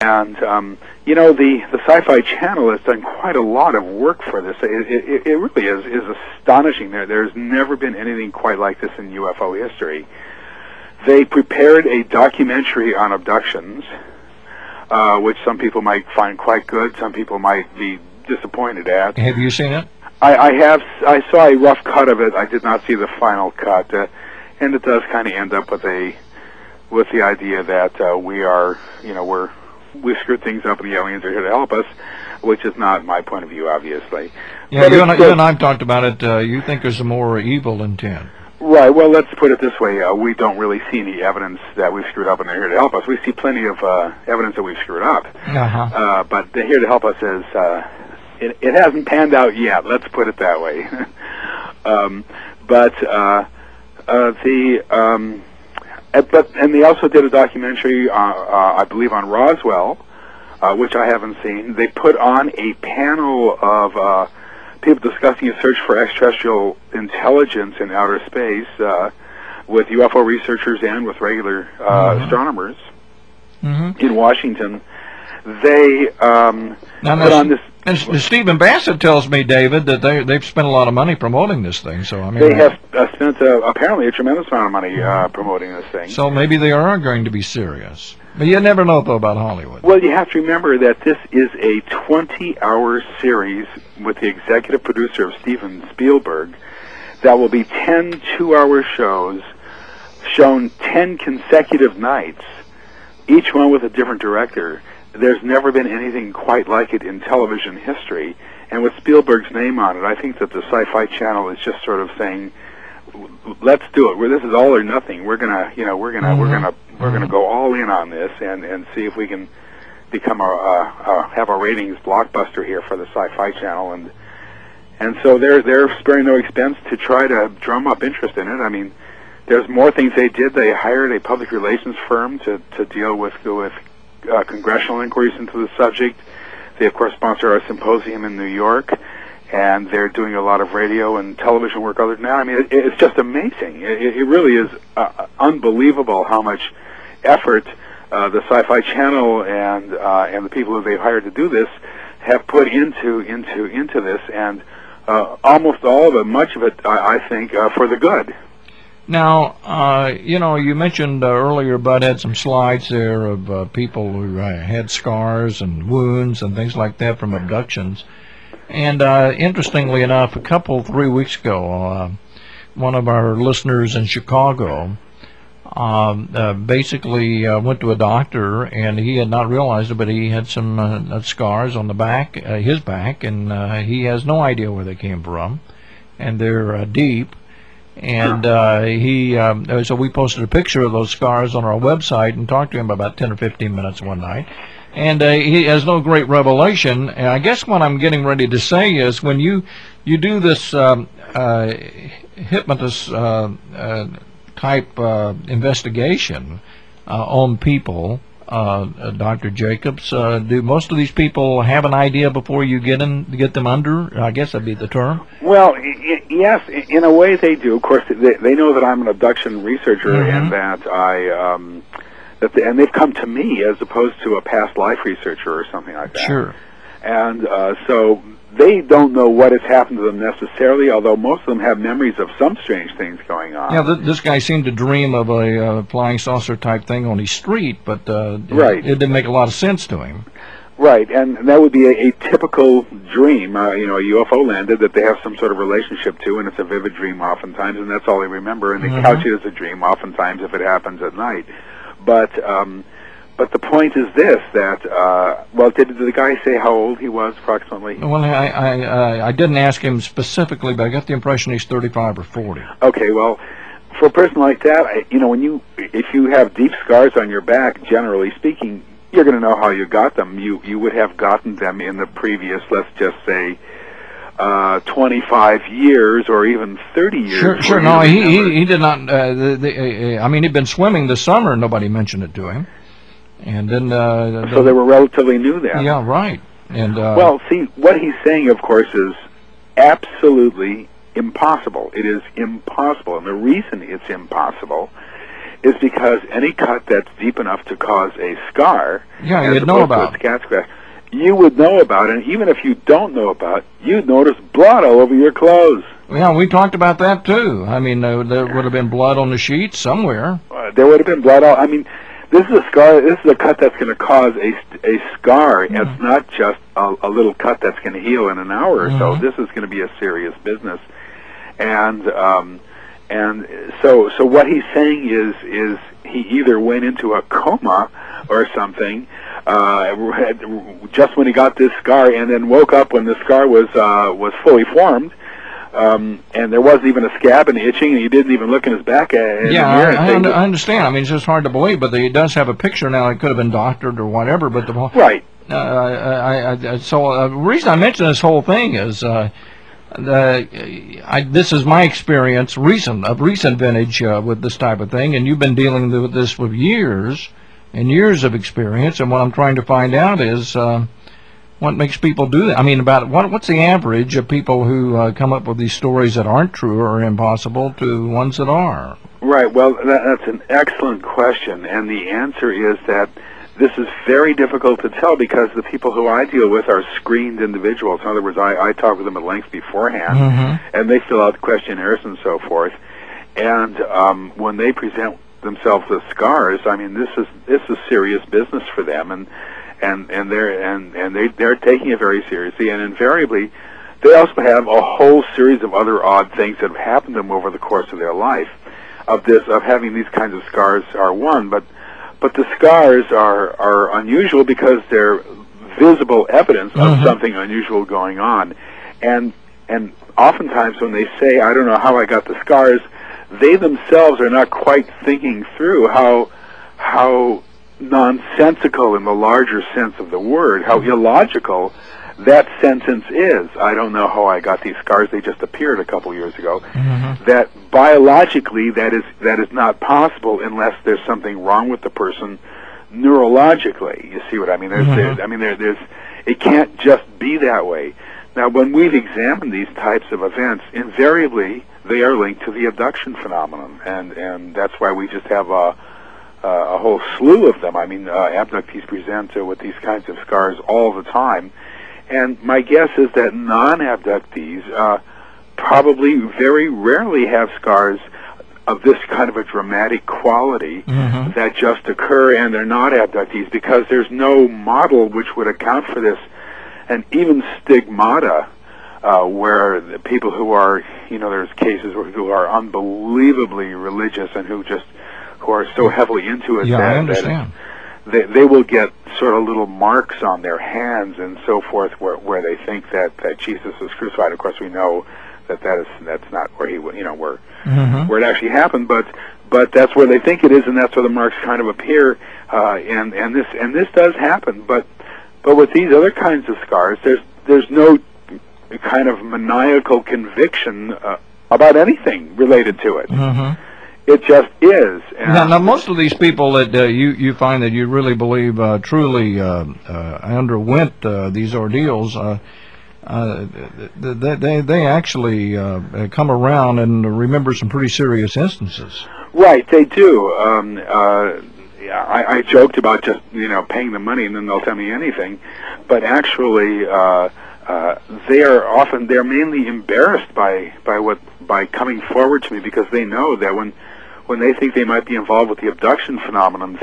And you know, the Sci-Fi Channel has done quite a lot of work for this. It really is astonishing. There's never been anything quite like this in UFO history. They prepared a documentary on abductions, which some people might find quite good. Some people might be disappointed at. Have you seen it? I saw a rough cut of it. I did not see the final cut, and it does kind of end up with the idea that we've screwed things up and the aliens are here to help us, which is not my point of view, obviously. Yeah, you and I've talked about it. You think there's a more evil intent. Right. Well, let's put it this way. We don't really see any evidence that we've screwed up and they're here to help us. We see plenty of evidence that we've screwed up. Uh-huh. But they're here to help us it hasn't panned out yet. Let's put it that way. And they also did a documentary, I believe, on Roswell, which I haven't seen. They put on a panel of people discussing a search for extraterrestrial intelligence in outer space with UFO researchers and with regular astronomers in Washington. They put on this. And Stephen Bassett tells me, David, that they've spent a lot of money promoting this thing. So I mean, they have spent apparently a tremendous amount of money promoting this thing. So maybe they are going to be serious. But you never know, though, about Hollywood. Well, you have to remember that this is a 20-hour series with the executive producer of Steven Spielberg that will be 10 two-hour shows shown 10 consecutive nights, each one with a different director. There's never been anything quite like it in television history, and with Spielberg's name on it, I think that the Sci-Fi Channel is just sort of saying, "Let's do it. This is all or nothing. We're gonna go all in on this and see if we can become have a ratings blockbuster here for the Sci-Fi Channel." And so they're sparing no expense to try to drum up interest in it. I mean, there's more things they did. They hired a public relations firm to deal with congressional inquiries into the subject. They, of course, sponsor our symposium in New York, and they're doing a lot of radio and television work other than that. I mean, it's just amazing. It really is unbelievable how much effort the Sci-Fi Channel and the people who they've hired to do this have put into this, and almost all of it, much of it, I think, for the good. Now, you mentioned earlier, Bud had some slides there of people who had scars and wounds and things like that from abductions. And interestingly enough, 3 weeks ago, one of our listeners in Chicago basically went to a doctor, and he had not realized it, but he had some scars on the back, his back, and he has no idea where they came from, and they're deep. And so we posted a picture of those scars on our website and talked to him about 10 or 15 minutes one night. And he has no great revelation. And I guess what I'm getting ready to say is when you do this hypnotist type investigation on people, Dr. Jacobs, do most of these people have an idea before you get them under? I guess that'd be the term. Well, yes, in a way they do. Of course, they know that I'm an abduction researcher, and that and they've come to me as opposed to a past life researcher or something like that. Sure. And so they don't know what has happened to them necessarily, although most of them have memories of some strange things going on. Yeah, this guy seemed to dream of a flying saucer type thing on his street, but right. It didn't make a lot of sense to him. Right, and that would be a typical dream, a UFO landed that they have some sort of relationship to, and it's a vivid dream oftentimes, and that's all they remember, and they couch it as a dream oftentimes if it happens at night. But the point is this, that, did the guy say how old he was approximately? Well, I didn't ask him specifically, but I got the impression he's 35 or 40. Okay, well, for a person like that, if you have deep scars on your back, generally speaking, you're going to know how you got them. You would have gotten them in the previous, let's just say, 25 years or even 30 years. Sure. No, he did not. He'd been swimming this summer, and nobody mentioned it to him. And then, so they were relatively new then. Yeah, right. And well, see, what he's saying, of course, is absolutely impossible. It is impossible, and the reason it's impossible is because any cut that's deep enough to cause a scar, Yeah, as you'd know opposed to about a cat scratch, you would know about it. And even if you don't know about it, you'd notice blood all over your clothes. Yeah, we talked about that too. I mean, there would have been blood on the sheets somewhere. There would have been blood all. I mean, this is a scar. This is a cut that's going to cause a scar. It's not just a little cut that's going to heal in an hour or so. This is going to be a serious business. And so what he's saying is he either went into a coma or something just when he got this scar, and then woke up when the scar was fully formed. And there wasn't even a scab and itching, and he didn't even look in his back. I understand. I mean, it's just hard to believe, but he does have a picture now. It could have been doctored or whatever, but the right. So the reason I mention this whole thing is this is my experience, recent vintage with this type of thing, and you've been dealing with this with years and years of experience. And what I'm trying to find out is what makes people do that. I mean, about what's the average of people who come up with these stories that aren't true or impossible to ones that are? Right. Well, that's an excellent question, and the answer is that this is very difficult to tell because the people who I deal with are screened individuals. In other words, I talk with them at length beforehand, and they fill out questionnaires and so forth. And when they present themselves with scars, I mean, this is serious business for them, and they're taking it very seriously. And invariably, they also have a whole series of other odd things that have happened to them over the course of their life. Of having these kinds of scars are one, but the scars are unusual because they're visible evidence of something unusual going on. And oftentimes when they say, I don't know how I got the scars, they themselves are not quite thinking through how nonsensical in the larger sense of the word, how illogical that sentence is. I don't know how I got these scars, they just appeared a couple years ago. That biologically that is not possible unless there's something wrong with the person neurologically. You see what I mean? There's it can't just be that way. Now, when we've examined these types of events, invariably they are linked to the abduction phenomenon, and that's why we just have a whole slew of them. I mean, abductees present with these kinds of scars all the time. And my guess is that non-abductees probably very rarely have scars of this kind of a dramatic quality that just occur, and they're not abductees because there's no model which would account for this. And even stigmata, where the people who are, there's cases where people are unbelievably religious and who are so heavily into it I understand. They will get sort of little marks on their hands and so forth where they think that Jesus was crucified. Of course, we know that's not where he where it actually happened, but that's where they think it is, and that's where the marks kind of appear. And this does happen, but with these other kinds of scars, there's no kind of maniacal conviction about anything related to it. It just is. Now, most of these people that you find that you really believe truly underwent these ordeals, they actually come around and remember some pretty serious instances. Right, they do. I joked about just paying the money and then they'll tell me anything, but actually they're mainly embarrassed by coming forward to me because they know that when they think they might be involved with the abduction phenomenon,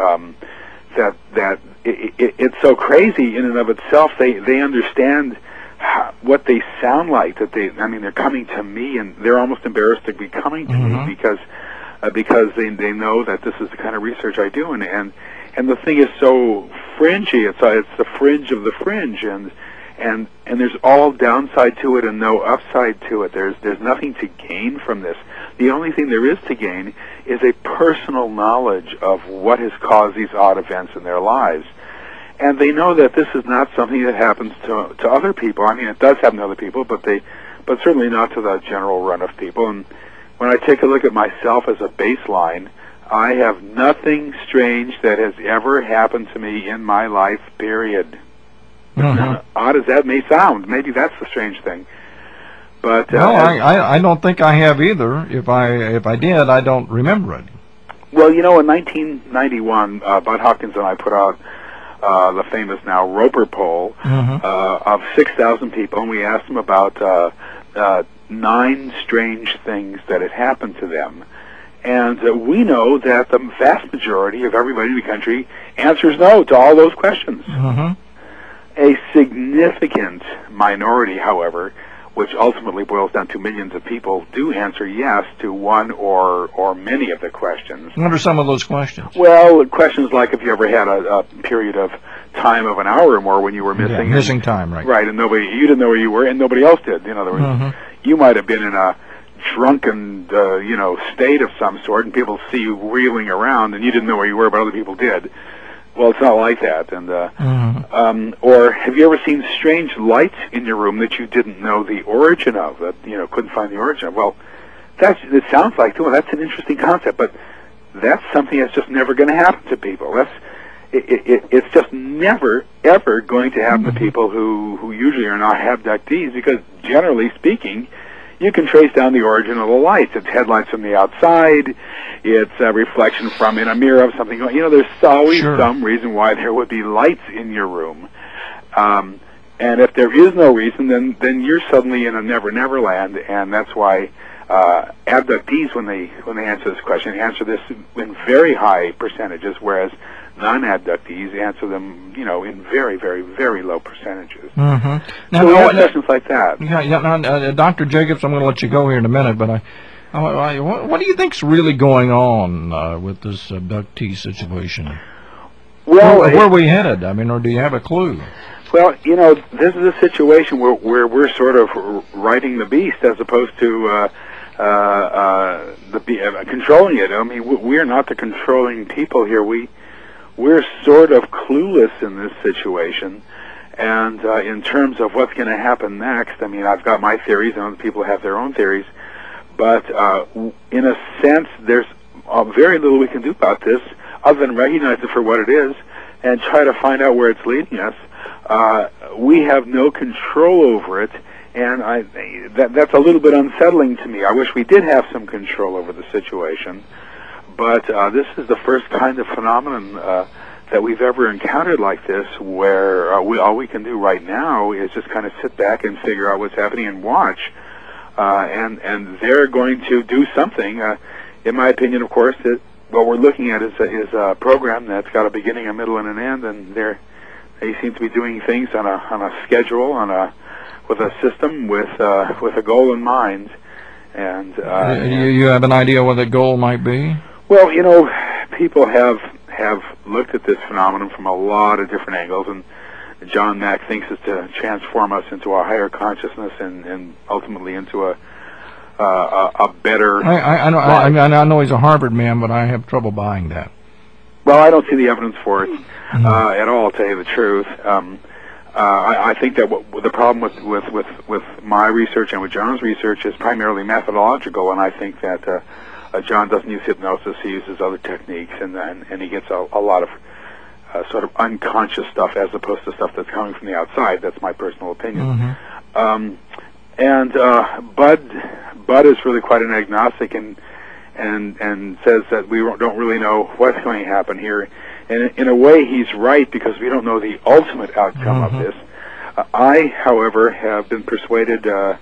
that it's so crazy in and of itself. They understand what they sound like. They're coming to me, and they're almost embarrassed to be coming to me because they know that this is the kind of research I do, and the thing is so fringy. It's the fringe of the fringe, and there's all downside to it and no upside to it. There's nothing to gain from this. The only thing there is to gain is a personal knowledge of what has caused these odd events in their lives. And they know that this is not something that happens to other people. I mean, it does happen to other people, but certainly not to the general run of people. And when I take a look at myself as a baseline, I have nothing strange that has ever happened to me in my life, period. Odd as that may sound, maybe that's the strange thing. But no, I don't think I have either. If I did, I don't remember it. Well, you know, in 1991, Bud Hopkins and I put out the famous now Roper poll of 6,000 people, and we asked them about 9 strange things that had happened to them. And we know that the vast majority of everybody in the country answers no to all those questions. A significant minority, however, which ultimately boils down to millions of people, do answer yes to one or many of the questions. What are some of those questions? Well, questions like if you ever had a period of time of an hour or more when you were missing. Yeah, missing time, right. Right, and you didn't know where you were, and nobody else did. In other words, you might have been in a drunken, state of some sort, and people see you reeling around, and you didn't know where you were, but other people did. Well, it's not like that. And or have you ever seen strange lights in your room that you didn't know the origin of? That couldn't find the origin of? Well, it sounds like, well, that's an interesting concept, but that's something that's just never going to happen to people. It's just never ever going to happen to people who usually are not abductees, because generally speaking, you can trace down the origin of the lights. It's headlights from the outside. It's a reflection from in a mirror of something. There's always some reason why there would be lights in your room. And if there is no reason, then you're suddenly in a never land. And that's why abductees, when they answer this question, answer this in very high percentages, whereas non-abductees answer them, in very, very, very low percentages. Now, so we have questions like that. Now, Dr. Jacobs, I'm going to let you go here in a minute, but what do you think's really going on with this abductee situation? Well, where are we headed? I mean, or do you have a clue? Well, this is a situation where we're sort of riding the beast as opposed to controlling it. I mean, we're not the controlling people here. We're sort of clueless in this situation, and in terms of what's going to happen next, I mean, I've got my theories, and other people have their own theories, but in a sense, there's very little we can do about this other than recognize it for what it is and try to find out where it's leading us. We have no control over it, and that's a little bit unsettling to me. I wish we did have some control over the situation. But this is the first kind of phenomenon that we've ever encountered like this, where all we can do right now is just kind of sit back and figure out what's happening and watch. And they're going to do something. In my opinion, of course, that what we're looking at is a program that's got a beginning, a middle, and an end, and they seem to be doing things on a schedule, with a system, with a goal in mind. And you have an idea what the goal might be? Well, people have looked at this phenomenon from a lot of different angles, and John Mack thinks it's to transform us into a higher consciousness and ultimately into a better. I know he's a Harvard man, but I have trouble buying that. Well, I don't see the evidence for it at all, to tell you the truth. I think that the problem with my research and with John's research is primarily methodological, and I think that John doesn't use hypnosis; he uses other techniques, and he gets a lot of sort of unconscious stuff as opposed to stuff that's coming from the outside. That's my personal opinion. And Bud is really quite an agnostic, and says that we don't really know what's going to happen here. And in a way, he's right, because we don't know the ultimate outcome of this. I, however, have been persuaded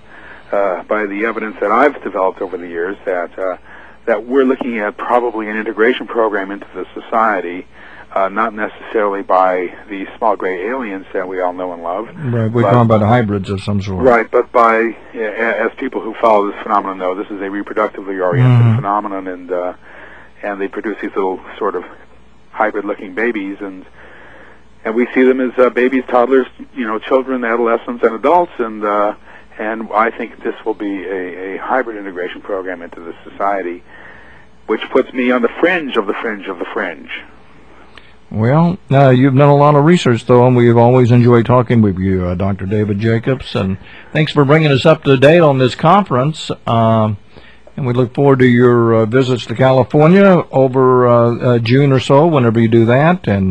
by the evidence that I've developed over the years that we're looking at probably an integration program into the society, not necessarily by the small gray aliens that we all know and love. Right, we're talking about hybrids of some sort. Right, but by, as people who follow this phenomenon know, this is a reproductively oriented phenomenon, and they produce these little sort of hybrid-looking babies, and we see them as babies, toddlers, children, adolescents, and adults, and I think this will be a hybrid integration program into the society, which puts me on the fringe of the fringe of the fringe. Well, you've done a lot of research, though, and we've always enjoyed talking with you, Dr. David Jacobs, and thanks for bringing us up to date on this conference. And we look forward to your visits to California over June or so, whenever you do that, and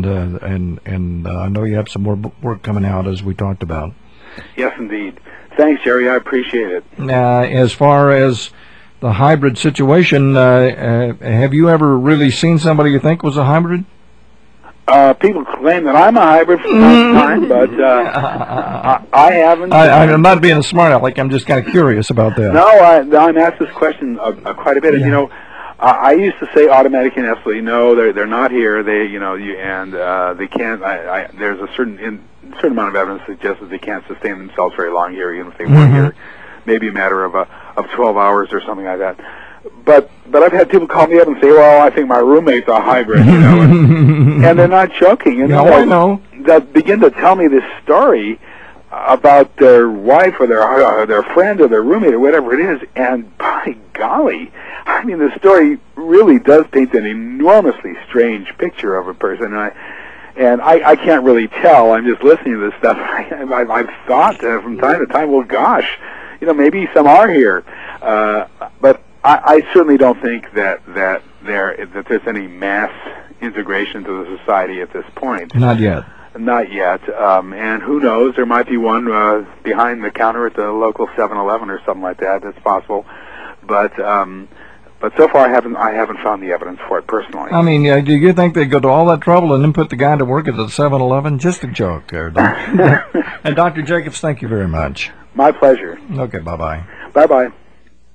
I know you have some more work coming out, as we talked about. Yes, indeed. Thanks, Jerry. I appreciate it. As far as the hybrid situation. Have you ever really seen somebody you think was a hybrid? People claim that I'm a hybrid from time to time, but I haven't. I'm not being a smart aleck. I'm just kind of curious about that. No, I'm asked this question quite a bit. Yeah. And, I used to say automatic and absolutely no, they're not here. They, they can't. There's a certain amount of evidence that suggests that they can't sustain themselves very long here, even if they were here. Maybe a matter of 12 hours or something like that. But I've had people call me up and say, "Well, I think my roommate's a hybrid," and they're not joking. And I know. They'll begin to tell me this story about their wife or their friend or their roommate or whatever it is, and by golly, I mean, the story really does paint an enormously strange picture of a person. And I can't really tell. I'm just listening to this stuff. I've thought from time to time, well, gosh, maybe some are here, but I certainly don't think that there's any mass integration to the society at this point. Not yet. Not yet. And who knows? There might be one behind the counter at the local 7-Eleven or something like that. That's possible. But so far I haven't found the evidence for it personally. I mean, do you think they go to all that trouble and then put the guy to work at the 7-Eleven? Just a joke there, Doctor. And Dr. Jacobs, thank you very much. My pleasure. Okay, bye-bye. Bye-bye.